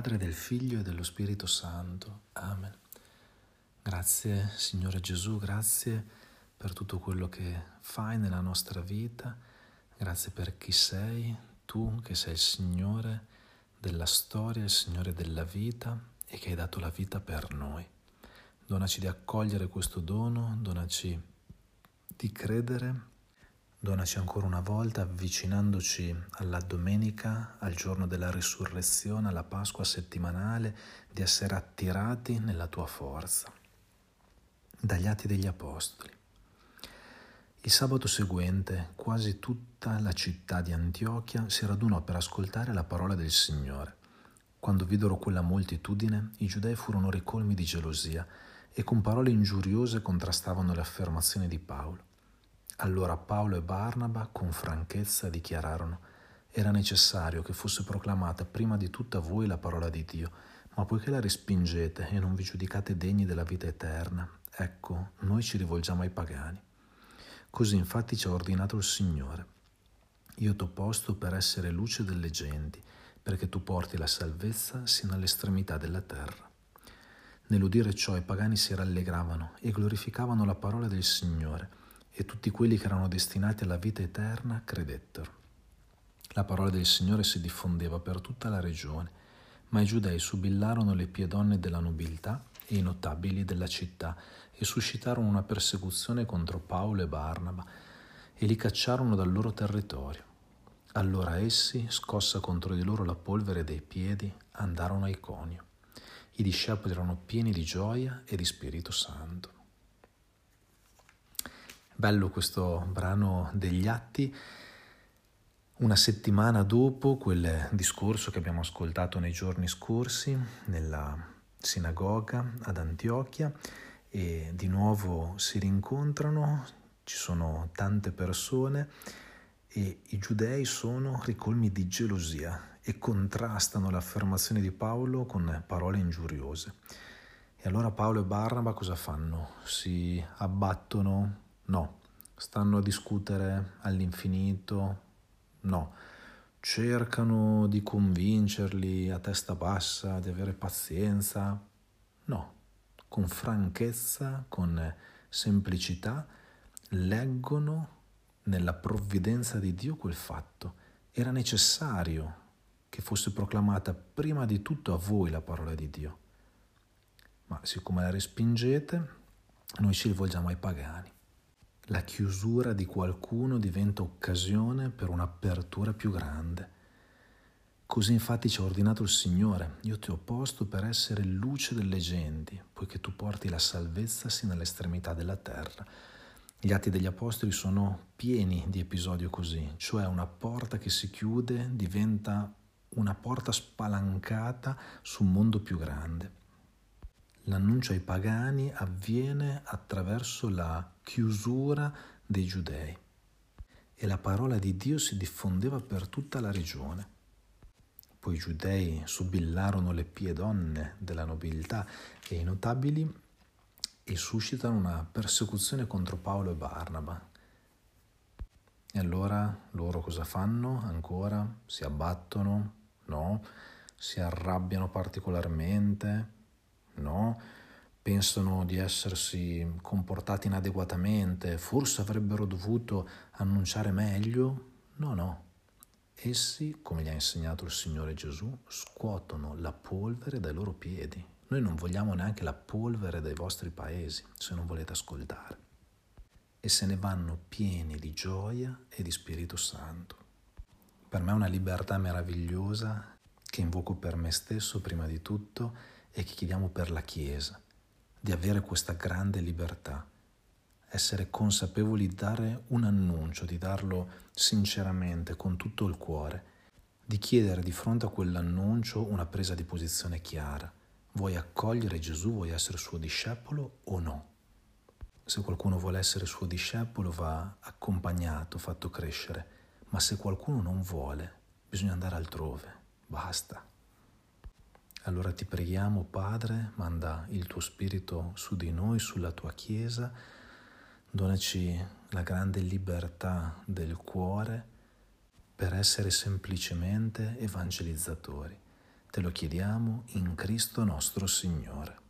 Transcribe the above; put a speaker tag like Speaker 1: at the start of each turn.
Speaker 1: Padre, del Figlio e dello Spirito Santo. Amen. Grazie Signore Gesù, grazie per tutto quello che fai nella nostra vita, grazie per chi sei, tu che sei il Signore della storia, il Signore della vita e che hai dato la vita per noi. Donaci di accogliere questo dono, donaci di credere, donaci ancora una volta avvicinandoci alla domenica, al giorno della risurrezione, alla Pasqua settimanale, di essere attirati nella tua forza. Dagli Atti degli Apostoli. Il sabato seguente quasi tutta la città di Antiochia si radunò per ascoltare la parola del Signore. Quando videro quella moltitudine, i giudei furono ricolmi di gelosia e con parole ingiuriose contrastavano le affermazioni di Paolo. Allora Paolo e Barnaba con franchezza dichiararono: era necessario che fosse proclamata prima di tutta voi la parola di Dio, ma poiché la respingete e non vi giudicate degni della vita eterna, ecco, noi ci rivolgiamo ai pagani. Così infatti ci ha ordinato il Signore: io t'ho posto per essere luce delle genti, perché tu porti la salvezza sino all'estremità della terra. Nell'udire ciò i pagani si rallegravano e glorificavano la parola del Signore, e tutti quelli che erano destinati alla vita eterna credettero. La parola del Signore si diffondeva per tutta la regione, ma i giudei subillarono le pie donne della nobiltà e i notabili della città e suscitarono una persecuzione contro Paolo e Barnaba e li cacciarono dal loro territorio. Allora essi, scossa contro di loro la polvere dei piedi, andarono a Iconio. I discepoli erano pieni di gioia e di Spirito Santo. Bello questo brano degli Atti, una settimana dopo quel discorso che abbiamo ascoltato nei giorni scorsi nella sinagoga ad Antiochia, e di nuovo si rincontrano, ci sono tante persone e i giudei sono ricolmi di gelosia e contrastano l'affermazione di Paolo con parole ingiuriose. E allora Paolo e Barnaba cosa fanno? Si abbattono? No. Stanno a discutere all'infinito? No. Cercano di convincerli a testa bassa, di avere pazienza? No. Con franchezza, con semplicità, leggono nella provvidenza di Dio quel fatto. Era necessario che fosse proclamata prima di tutto a voi la parola di Dio. Ma siccome la respingete, noi ci rivolgiamo ai pagani. La chiusura di qualcuno diventa occasione per un'apertura più grande. Così infatti ci ha ordinato il Signore: io ti ho posto per essere luce delle genti, poiché tu porti la salvezza sino all'estremità della terra. Gli Atti degli Apostoli sono pieni di episodi così, cioè una porta che si chiude diventa una porta spalancata su un mondo più grande. L'annuncio ai pagani avviene attraverso la chiusura dei giudei e la parola di Dio si diffondeva per tutta la regione. Poi i giudei subillarono le pie donne della nobiltà e i notabili e suscitano una persecuzione contro Paolo e Barnaba. E allora loro cosa fanno? Ancora si abbattono? No. Si arrabbiano particolarmente? No. Pensano di essersi comportati inadeguatamente? Forse avrebbero dovuto annunciare meglio? No. Essi, come gli ha insegnato il Signore Gesù, scuotono la polvere dai loro piedi. Noi non vogliamo neanche la polvere dai vostri paesi, se non volete ascoltare. E se ne vanno pieni di gioia e di Spirito Santo. Per me è una libertà meravigliosa che invoco per me stesso prima di tutto e che chiediamo per la Chiesa, di avere questa grande libertà, essere consapevoli di dare un annuncio, di darlo sinceramente, con tutto il cuore, di chiedere di fronte a quell'annuncio una presa di posizione chiara. Vuoi accogliere Gesù, vuoi essere suo discepolo o no? Se qualcuno vuole essere suo discepolo va accompagnato, fatto crescere, ma se qualcuno non vuole, bisogna andare altrove, basta. Allora ti preghiamo, Padre, manda il tuo Spirito su di noi, sulla tua Chiesa, donaci la grande libertà del cuore per essere semplicemente evangelizzatori. Te lo chiediamo in Cristo nostro Signore.